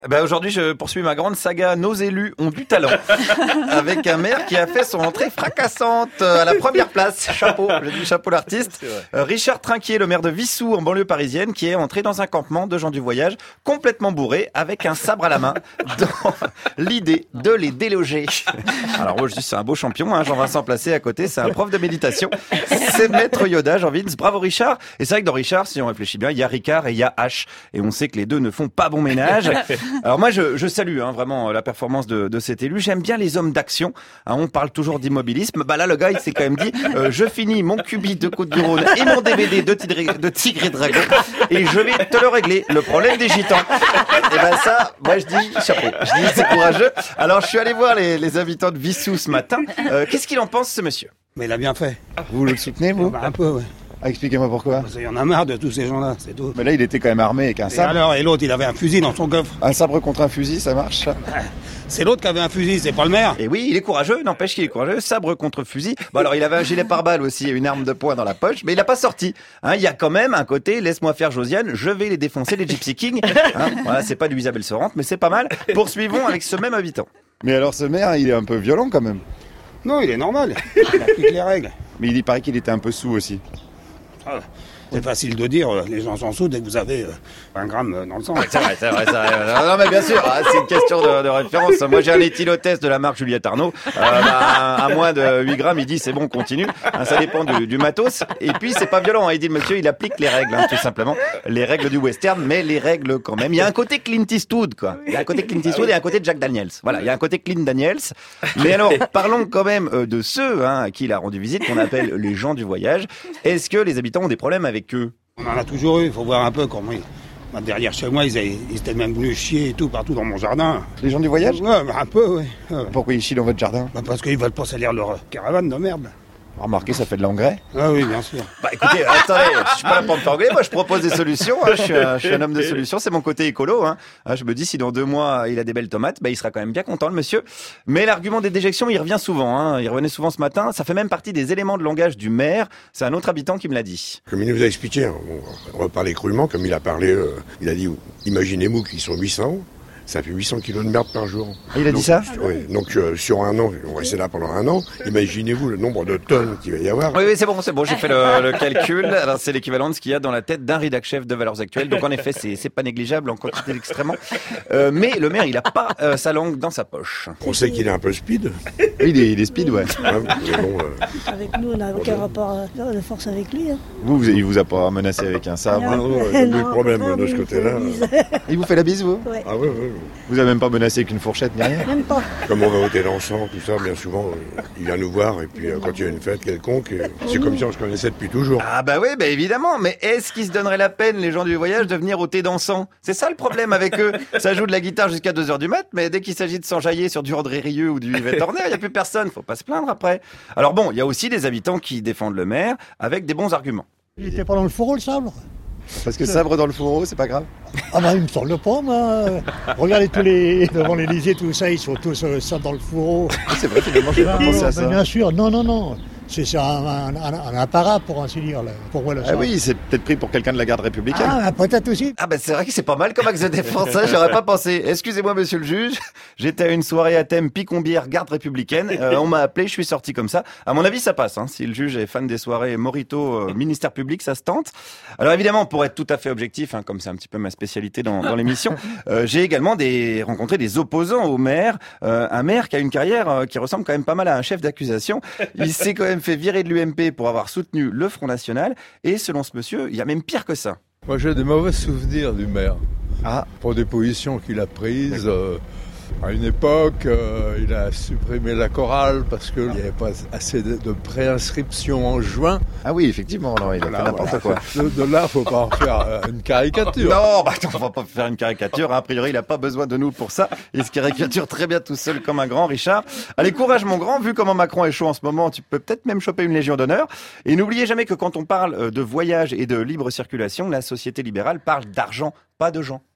Aujourd'hui, je poursuis ma grande saga Nos élus ont du talent avec un maire qui a fait son entrée fracassante à la première place. Chapeau, je dis chapeau l'artiste. Richard Trinquier, le maire de Vissou en banlieue parisienne, qui est entré dans un campement de gens du voyage complètement bourré avec un sabre à la main dans l'idée de les déloger. Alors moi je dis c'est un beau champion, hein, Jean-Vincent Placé à côté, c'est un prof de méditation. C'est Maître Yoda, Jean-Vince. Bravo Richard. Et c'est vrai que dans Richard, si on réfléchit bien, il y a Ricard et il y a H. Et on sait que les deux ne font pas bon ménage. Alors moi, je salue vraiment la performance de cet élu. J'aime bien les hommes d'action. On parle toujours d'immobilisme. Là, le gars, il s'est quand même dit je finis mon cubi de Côte-du-Rhône et mon DVD de Tigre et Dragon et je vais te le régler. Le problème des gitans. Et ça, moi, je dis chapeau. Je dis c'est courageux. Alors, je suis allé voir les habitants de Vissou ce matin. Qu'est-ce qu'il en pense, ce monsieur? Mais il a bien fait. Vous le soutenez, vous? Un peu, oui. Expliquez-moi pourquoi. Il y en a marre de tous ces gens-là, c'est tout. Mais là, il était quand même armé avec un sabre. Et l'autre, il avait un fusil dans son coffre. Un sabre contre un fusil, ça marche? C'est l'autre qui avait un fusil, c'est pas le maire. Et oui, il est courageux, n'empêche qu'il est courageux. Sabre contre fusil. Alors, il avait un gilet pare-balles aussi et une arme de poing dans la poche, mais il n'a pas sorti. Il y a quand même un côté, laisse-moi faire Josiane, je vais les défoncer, les Gypsy Kings. Voilà, c'est pas du Isabelle Sorante, mais c'est pas mal. Poursuivons avec ce même habitant. Mais alors, ce maire, il est un peu violent quand même. Non, il est normal. Il applique les règles. Mais il paraît qu'il était un peu sous aussi. C'est facile de dire, les gens s'en sautent dès que vous avez 20 grammes dans le sang. C'est vrai. Non, mais bien sûr, c'est une question de référence. Moi, j'ai un éthylotest de la marque Juliette Arnaud. À moins de 8 grammes, il dit c'est bon, continue. Ça dépend du matos. Et puis, c'est pas violent. Il dit le monsieur, il applique les règles, tout simplement. Les règles du western, mais les règles quand même. Il y a un côté Clint Eastwood, quoi. Il y a un côté Clint Eastwood et un côté Jack Daniels. Voilà, il y a un côté Clint Daniels. Mais alors, parlons quand même de ceux à qui il a rendu visite, qu'on appelle les gens du voyage. Est-ce que les habitants ont des problèmes avec eux? On en a toujours eu, il faut voir un peu comment derrière chez moi, ils étaient même venus chier et tout partout dans mon jardin. Les gens du voyage? Ouais, un peu, oui. Pourquoi ils chient dans votre jardin? Parce qu'ils veulent pas salir leur caravane de merde. Remarquez, ça fait de l'engrais. Ah oui, bien sûr. Écoutez, attendez, je suis pas là pour me faire engueuler. Moi, je propose des solutions. Je suis un homme de solutions. C'est mon côté écolo. Je me dis, si dans 2 mois, il a des belles tomates, il sera quand même bien content, le monsieur. Mais l'argument des déjections, il revient souvent. Il revenait souvent ce matin. Ça fait même partie des éléments de langage du maire. C'est un autre habitant qui me l'a dit. Comme il nous a expliqué, on va parler crûment, comme il a parlé, il a dit, imaginez-vous qu'ils sont 800. Ça fait 800 kilos de merde par jour. Il a dit ça? Oui, donc sur un an, on va rester là pendant un an. Imaginez-vous le nombre de tonnes qu'il va y avoir. Oui, c'est bon, j'ai fait le calcul. Alors, c'est l'équivalent de ce qu'il y a dans la tête d'un rédac chef de Valeurs Actuelles. Donc, en effet, c'est pas négligeable en quantité extrêmement. Mais le maire, il a pas sa langue dans sa poche. On sait qu'il est un peu speed. Oui, il est speed, ouais. Avec nous, on n'a aucun rapport de force avec lui. Il vous a pas menacé avec un sabre? Non, il y a plus de problème de ce côté-là. Il vous fait la bise, vous? Ouais. Ah oui. Vous avez même pas menacé avec une fourchette ni rien? Même pas. Comme on va ôter l'encens, tout ça, bien souvent, il vient nous voir, et puis quand il y a une fête quelconque, c'est comme si on se connaissait depuis toujours. Ah oui, évidemment, mais est-ce qu'ils se donneraient la peine, les gens du voyage, de venir ôter d'encens? C'est ça le problème avec eux. Ça joue de la guitare jusqu'à 2h du mat, mais dès qu'il s'agit de s'enjailler sur du André Rieu ou du Yvette Horner, il n'y a plus personne, faut pas se plaindre après. Alors bon, il y a aussi des habitants qui défendent le maire avec des bons arguments. Il était pas dans le fourreau, le sabre? Parce que sabre dans le fourreau, c'est pas grave? Il me semble pas, moi. Regardez devant l'Élysée, tout ça, ils sont tous ça dans le fourreau. C'est vrai, finalement, je n'ai pas pensé à ça. Bien sûr, non. C'est un apparat, pour ainsi dire, pour moi, le sabre. Ah oui, c'est peut-être pris pour quelqu'un de la garde républicaine. Peut-être aussi. C'est vrai que c'est pas mal comme axe de défense, ça, j'aurais pas pensé. Excusez-moi, monsieur le juge, j'étais à une soirée à thème Picombière garde républicaine, on m'a appelé, je suis sorti comme ça. À mon avis, ça passe, si le juge est fan des soirées Morito, ministère public, ça se tente. Alors évidemment, pour être tout à fait objectif, comme c'est un petit peu ma spécialité dans l'émission, j'ai également rencontré des opposants au maire, un maire qui a une carrière qui ressemble quand même pas mal à un chef d'accusation. Il s'est quand même fait virer de l'UMP pour avoir soutenu le Front National, et selon ce monsieur, il y a même pire que ça. Moi, j'ai des mauvais souvenirs du maire. Ah. Pour des positions qu'il a prises. À une époque, il a supprimé la chorale parce qu'il n'y avait pas assez de préinscription en juin. Ah oui, effectivement, non, il a fait n'importe quoi. De là, faut pas en faire une caricature. Non, on va pas faire une caricature. A priori, il a pas besoin de nous pour ça. Il se caricature très bien tout seul comme un grand, Richard. Allez, courage mon grand. Vu comment Macron est chaud en ce moment, tu peux peut-être même choper une Légion d'honneur. Et n'oubliez jamais que quand on parle de voyage et de libre circulation, la société libérale parle d'argent, pas de gens.